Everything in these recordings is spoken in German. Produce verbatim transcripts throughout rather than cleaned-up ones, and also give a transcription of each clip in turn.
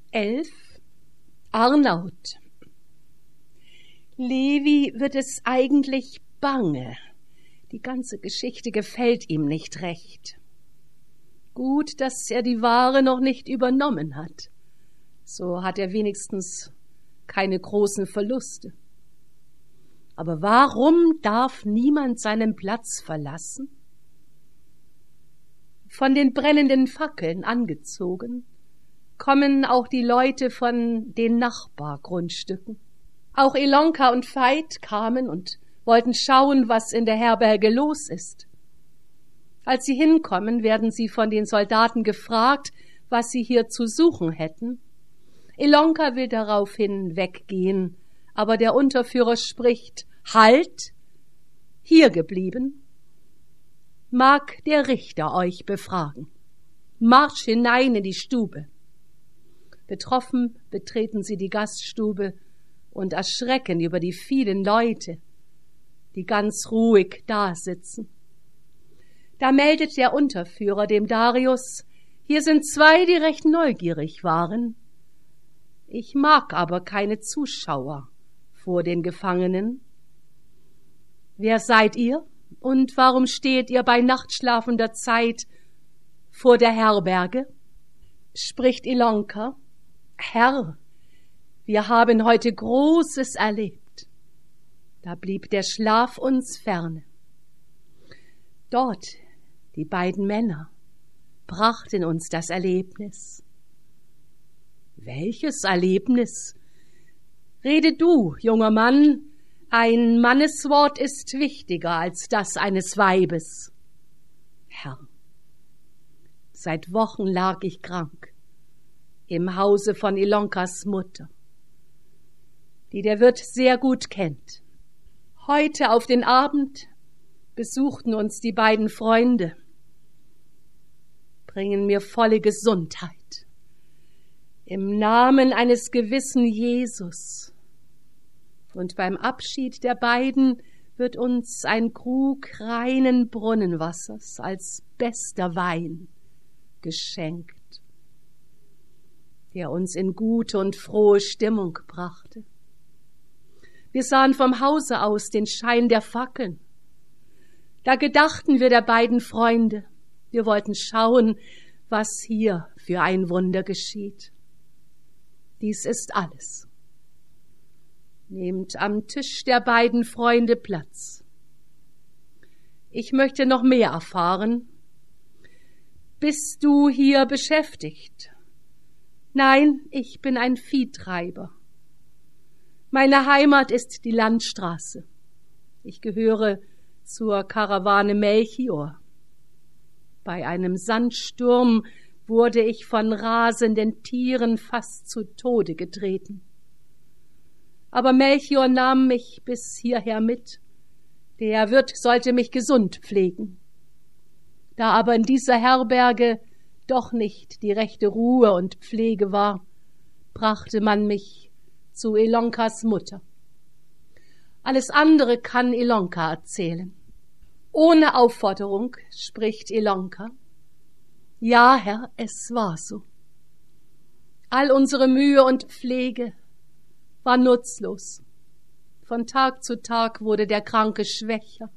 elf. Arnaud. Levi wird es eigentlich bange. Die ganze Geschichte gefällt ihm nicht recht. Gut, dass er die Ware noch nicht übernommen hat. So hat er wenigstens keine großen Verluste. Aber warum darf niemand seinen Platz verlassen? Von den brennenden Fackeln angezogen, kommen auch die Leute von den Nachbargrundstücken. Auch Ilonka und Veit kamen und wollten schauen, was in der Herberge los ist. Als sie hinkommen, werden sie von den Soldaten gefragt, was sie hier zu suchen hätten. Ilonka will daraufhin weggehen, aber der Unterführer spricht: Halt! Hier geblieben? Mag der Richter euch befragen. Marsch hinein in die Stube. Betroffen betreten sie die Gaststube und erschrecken über die vielen Leute, die ganz ruhig dasitzen. Da meldet der Unterführer dem Darius: Hier sind zwei, die recht neugierig waren. Ich mag aber keine Zuschauer vor den Gefangenen. Wer seid ihr und warum steht ihr bei nachtschlafender Zeit vor der Herberge? Spricht Ilonka: Herr, wir haben heute Großes erlebt. Da blieb der Schlaf uns ferne. Dort, die beiden Männer, brachten uns das Erlebnis. Welches Erlebnis? Rede du, junger Mann, ein Manneswort ist wichtiger als das eines Weibes. Herr, seit Wochen lag ich krank im Hause von Ilonkas Mutter, die der Wirt sehr gut kennt. Heute auf den Abend besuchten uns die beiden Freunde, bringen mir volle Gesundheit. Im Namen eines gewissen Jesus. Und beim Abschied der beiden wird uns ein Krug reinen Brunnenwassers als bester Wein geschenkt, der uns in gute und frohe Stimmung brachte. Wir sahen vom Hause aus den Schein der Fackeln. Da gedachten wir der beiden Freunde. Wir wollten schauen, was hier für ein Wunder geschieht. Dies ist alles. Nehmt am Tisch der beiden Freunde Platz. Ich möchte noch mehr erfahren. Bist du hier beschäftigt? Nein, ich bin ein Viehtreiber. Meine Heimat ist die Landstraße. Ich gehöre zur Karawane Melchior. Bei einem Sandsturm wurde ich von rasenden Tieren fast zu Tode getreten. Aber Melchior nahm mich bis hierher mit. Der Wirt sollte mich gesund pflegen. Da aber in dieser Herberge doch nicht die rechte Ruhe und Pflege war, brachte man mich zu Ilonkas Mutter. Alles andere kann Ilonka erzählen. Ohne Aufforderung spricht Ilonka: Ja, Herr, es war so. All unsere Mühe und Pflege war nutzlos. Von Tag zu Tag wurde der Kranke schwächer.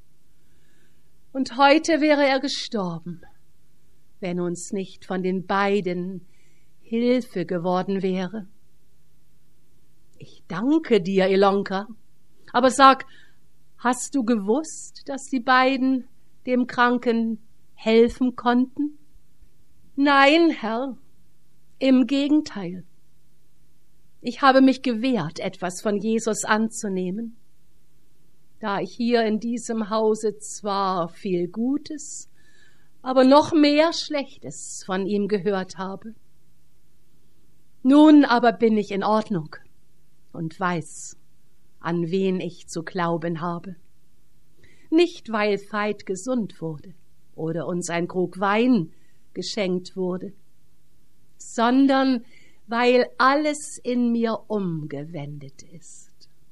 Und heute wäre er gestorben, wenn uns nicht von den beiden Hilfe geworden wäre. Ich danke dir, Ilonka, aber sag, hast du gewusst, dass die beiden dem Kranken helfen konnten? Nein, Herr, im Gegenteil. Ich habe mich gewehrt, etwas von Jesus anzunehmen, da ich hier in diesem Hause zwar viel Gutes, aber noch mehr Schlechtes von ihm gehört habe. Nun aber bin ich in Ordnung und weiß, an wen ich zu glauben habe. Nicht, weil Veit gesund wurde oder uns ein Krug Wein geschenkt wurde, sondern weil alles in mir umgewendet ist.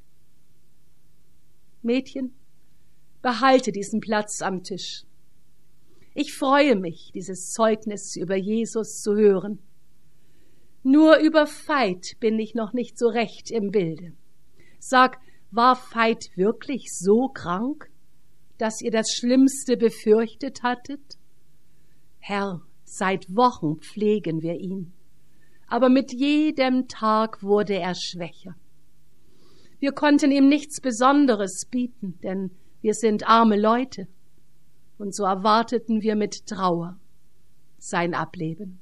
Mädchen, behalte diesen Platz am Tisch. Ich freue mich, dieses Zeugnis über Jesus zu hören. Nur über Veit bin ich noch nicht so recht im Bilde. Sag, war Veit wirklich so krank, dass ihr das Schlimmste befürchtet hattet? Herr, seit Wochen pflegen wir ihn, aber mit jedem Tag wurde er schwächer. Wir konnten ihm nichts Besonderes bieten, denn wir sind arme Leute, und so erwarteten wir mit Trauer sein Ableben.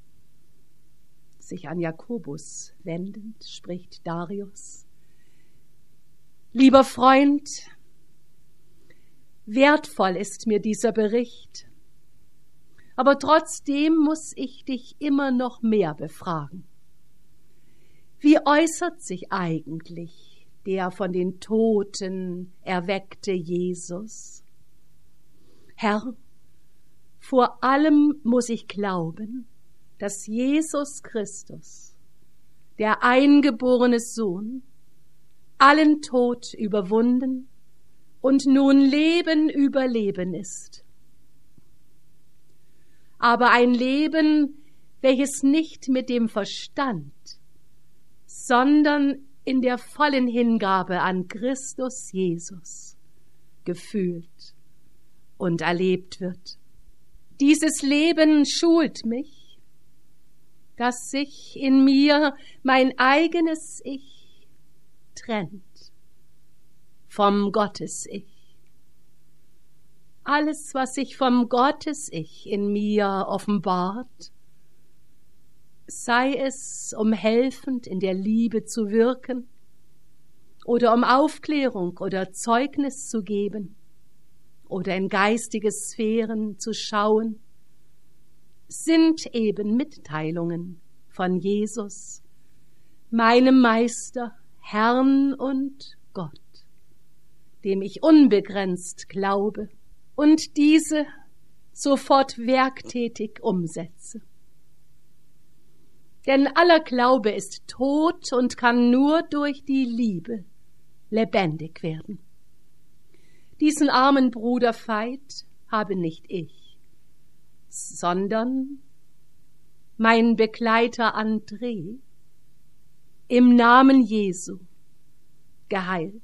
Sich an Jakobus wendend, spricht Darius: Lieber Freund, wertvoll ist mir dieser Bericht, aber trotzdem muss ich dich immer noch mehr befragen. Wie äußert sich eigentlich der von den Toten erweckte Jesus? Herr, vor allem muss ich glauben, dass Jesus Christus, der eingeborene Sohn, allen Tod überwunden und nun Leben über Leben ist. Aber ein Leben, welches nicht mit dem Verstand, sondern in der vollen Hingabe an Christus Jesus gefühlt und erlebt wird. Dieses Leben schult mich, dass sich in mir mein eigenes Ich trennt vom Gottes-Ich. Alles, was sich vom Gottes-Ich in mir offenbart, sei es, um helfend in der Liebe zu wirken oder um Aufklärung oder Zeugnis zu geben oder in geistige Sphären zu schauen, sind eben Mitteilungen von Jesus, meinem Meister, Herrn und Gott, dem ich unbegrenzt glaube und diese sofort werktätig umsetze. Denn aller Glaube ist tot und kann nur durch die Liebe lebendig werden. Diesen armen Bruder Veit habe nicht ich, sondern mein Begleiter André im Namen Jesu geheilt.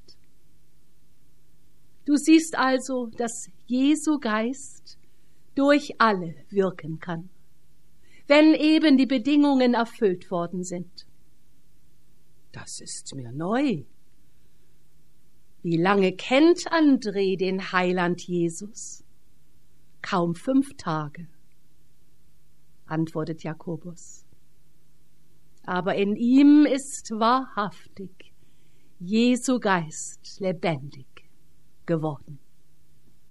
Du siehst also, dass Jesu Geist durch alle wirken kann, wenn eben die Bedingungen erfüllt worden sind. Das ist mir neu. Wie lange kennt André den Heiland Jesus? Kaum fünf Tage, antwortet Jakobus. Aber in ihm ist wahrhaftig Jesu Geist lebendig geworden.